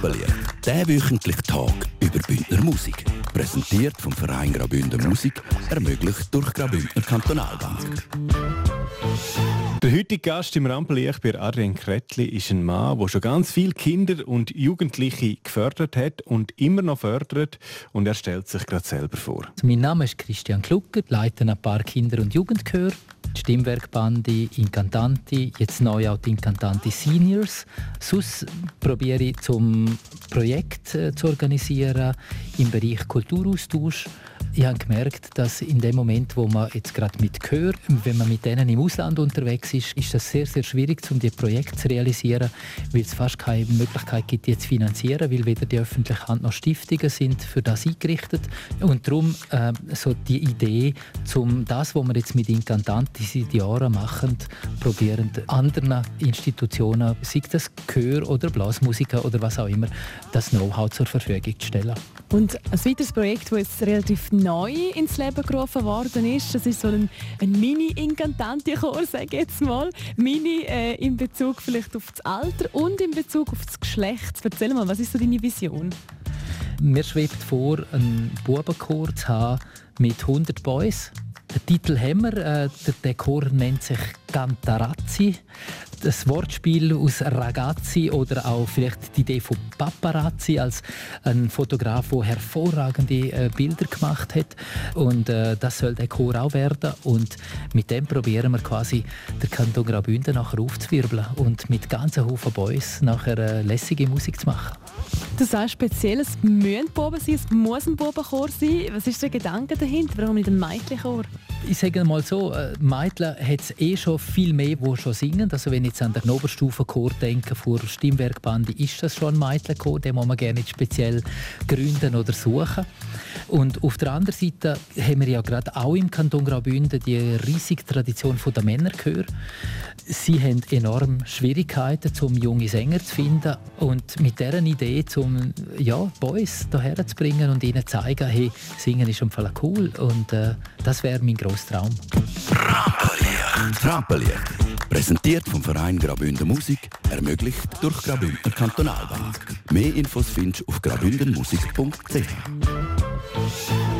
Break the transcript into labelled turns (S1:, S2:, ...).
S1: Rampenlicht, der wöchentliche Tag über Bündner Musik. Präsentiert vom Verein Graubünden Musik, ermöglicht durch Graubündner Kantonalbank.
S2: Der heutige Gast im Rampenlicht bei Adrian Kretli ist ein Mann, der schon ganz viele Kinder und Jugendliche gefördert hat und immer noch fördert. Und er stellt sich gerade selber vor.
S3: Mein Name ist Christian Klucker, leite ein paar Kinder- und Jugendchöre. Die Stimmwerkbande Incantanti, jetzt neu auch die Incantanti Seniors. Sonst probiere ich zum Projekt zu organisieren im Bereich Kulturaustausch. Ich habe gemerkt, dass in dem Moment, wo man jetzt gerade mit Chör, wenn man mit denen im Ausland unterwegs ist, ist das sehr, sehr schwierig, um die Projekte zu realisieren, weil es fast keine Möglichkeit gibt, die zu finanzieren, weil weder die öffentliche Hand noch Stiftungen sind für das eingerichtet. Und darum so die Idee, das, was wir jetzt mit Incantanti seit Jahren machen, probieren anderen Institutionen, sei das Chör oder Blasmusiker oder was auch immer, das Know-how zur Verfügung zu stellen.
S4: Und ein weiteres Projekt, das jetzt relativ neu ins Leben gerufen worden ist, das ist so ein Mini-Incantanti-Chor, sage ich jetzt mal. Mini in Bezug vielleicht auf das Alter und in Bezug auf das Geschlecht. Erzähl mal, was ist so deine Vision?
S3: Mir schwebt vor, einen Bubenchor zu haben mit 100 Boys. Den Titel haben wir. Der Chor nennt sich Cantarazzi. Das Wortspiel aus Ragazzi oder auch vielleicht die Idee von Paparazzi als ein Fotograf, der hervorragende Bilder gemacht hat. Und das soll der Chor auch werden. Und mit dem probieren wir quasi den Kanton Graubünden nachher aufzuwirbeln und mit ganzen Haufen Boys nachher lässige Musik zu machen.
S4: Du sagst speziell, es müssen Buben sein, es muss ein Bubenchor sein. Was ist der Gedanke dahinter? Warum nicht ein Mädchenchor?
S3: Ich sage mal so, Mädchen hat es schon viel mehr, die schon singen. Also wenn ich jetzt an den Oberstufenchor denke, vor Stimmwerkbande, ist das schon ein Mädchenchor. Den muss man gerne nicht speziell gründen oder suchen. Und auf der anderen Seite haben wir ja gerade auch im Kanton Graubünden die riesige Tradition der Männerchöre. Sie haben enorm Schwierigkeiten, um junge Sänger zu finden. Und mit dieser Idee, Boys hierher zu bringen und ihnen zu zeigen, hey, Singen ist im Fall cool. Und das wäre mein grosser Traum.
S1: Rampenlicht. Präsentiert vom Verein Graubünden Musik, ermöglicht durch Graubündner Kantonalbank. Mehr Infos findest du auf graubündenmusik.ch.